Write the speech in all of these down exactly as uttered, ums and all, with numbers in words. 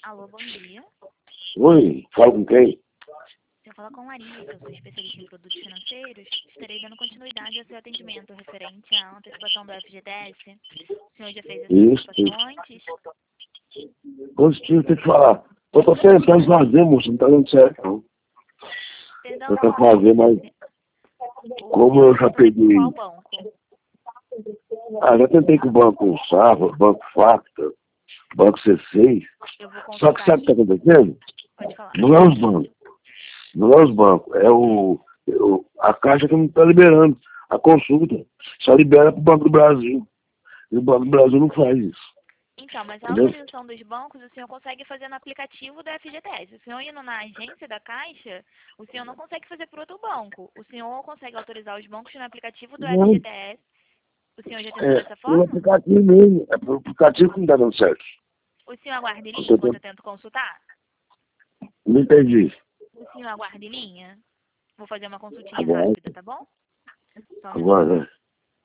Alô, bom dia. Oi, fala com quem? Eu falo com Larissa, eu sou especialista em produtos financeiros. Estarei dando continuidade ao seu atendimento referente à antecipação do F G T S. O senhor já fez essa Isso. antecipação antes? Positivo, tem que falar. Eu tô tentando fazer, moço, não tá dando certo, não. Perdão, Eu tô fazer, mas o como senhor eu já tentou ir por peguei... qual banco? Ah, já tentei com o Banco Safra, Banco Facta, Banco C seis. Eu vou Só que consultar sabe o que aqui. tá acontecendo? Pode falar. Não é os bancos. Não é os bancos. É o, é o- a Caixa que não tá liberando a consulta. Só libera pro Banco do Brasil. E o Banco do Brasil não faz isso. Então, mas a Entendeu? autorização dos bancos o senhor consegue fazer no aplicativo da F G T S. O senhor indo na agência da Caixa, o senhor não consegue fazer por outro banco. O senhor consegue autorizar os bancos no aplicativo do Não, F G T S. O senhor já tentou é dessa pelo forma? aplicativo mesmo. É pelo aplicativo que não tá dando certo. O senhor aguarda em Eu linha tô enquanto tentando- eu tento consultar? Não entendi. O senhor aguarda em linha? Vou fazer uma consultinha Agora, rápida, tá bom? Só um minuto. agora, né?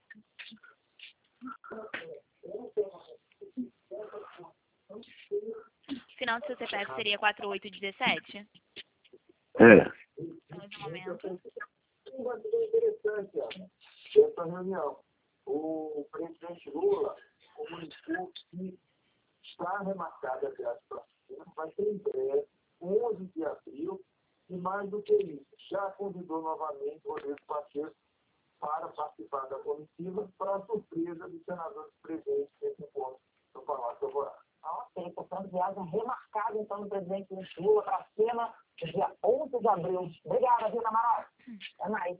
Final do seu C P F seria quatro oito um sete? É. Só mais um momento. Interessante, ó, essa reunião. O presidente Lula comunicou que está remarcada a viagem para a China, vai ser em breve, onze de abril, e mais do que isso, já convidou novamente o Rodrigo Pacheco para participar da comitiva, para a surpresa dos senadores presentes nesse encontro no Palácio Alvorada. Ok, portanto, viagem remarcada, então, do presidente Lula para a China, dia onze de abril. Obrigada, Vila Amaral. É mais.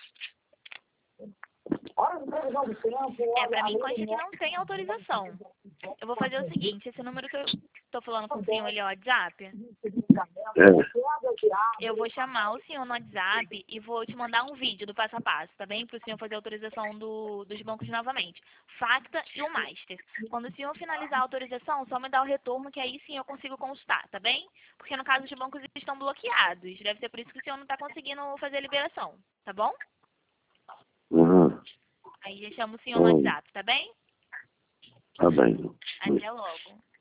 Hora de previsão do tempo. É, pra mim consta que não tem autorização. Eu vou fazer o seguinte, esse número que eu tô falando com o senhor, ele é o WhatsApp? É. Eu vou chamar o senhor no WhatsApp e vou te mandar um vídeo do passo a passo, tá bem? Para o senhor fazer a autorização do, dos bancos novamente. Facta e o Master. Quando o senhor finalizar a autorização, só me dá o retorno que aí sim eu consigo consultar, tá bem? Porque no caso os bancos estão bloqueados. Deve ser por isso que o senhor não está conseguindo fazer a liberação, tá bom? Uhum. Aí já chamo o senhor no Hum. WhatsApp, tá bem? Tá bem. Até logo.